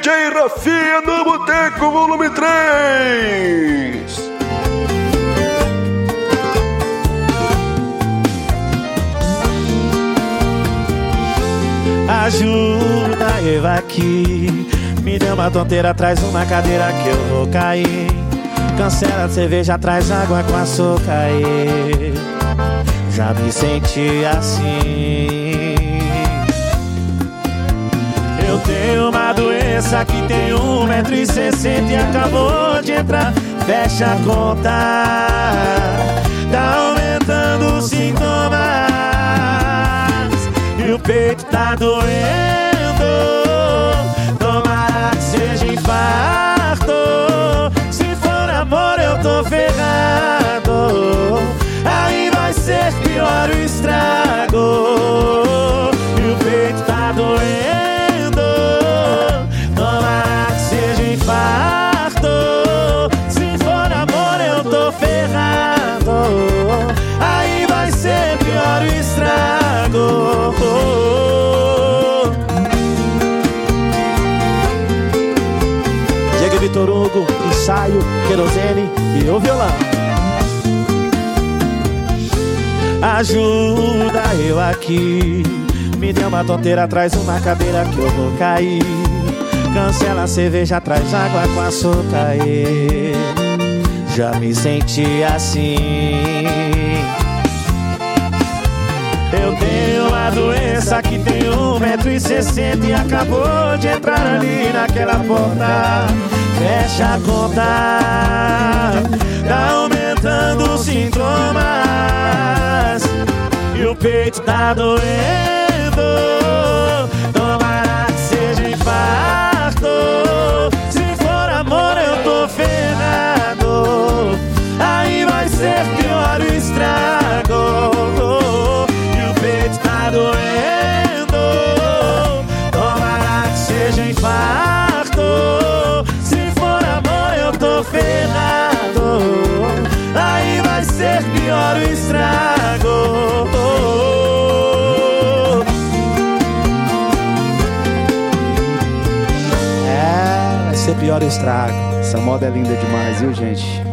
DJ Rafinha no Boteco Volume 3. Ajuda eu aqui, me dê uma tonteira, traz uma cadeira que eu vou cair. Cancela a cerveja, traz água com açúcar. Já me senti assim. Eu tenho uma doença que tem 1,60 m e acabou de entrar. Fecha a conta, tá aumentando os sintomas e o peito tá doendo. Tomara que seja infarto. Se for amor eu tô ferrado. Aí vai ser pior o estrago. E o peito tá doendo. Tomara que seja infarto. Se for amor eu tô ferrado. Aí vai ser pior o estrago. Diego Vitor Hugo, ensaio, querosene e o violão. Ajuda eu aqui, me dê uma tonteira, traz uma cadeira que eu vou cair. Cancela a cerveja, traz água com açúcar. Já me senti assim. Eu tenho uma doença que tem 1,60 m e acabou de entrar ali naquela porta. Fecha a conta, tá aumentando os sintomas e o peito tá doendo. Tomara que seja infarto. Se for amor eu tô ferrado. Aí vai ser pior o estrago. E o peito tá doendo. Tomara que seja infarto. Se for amor eu tô ferrado. Aí vai ser pior o estrago. Vai ser pior o estrago. Essa moda é linda demais, viu, gente?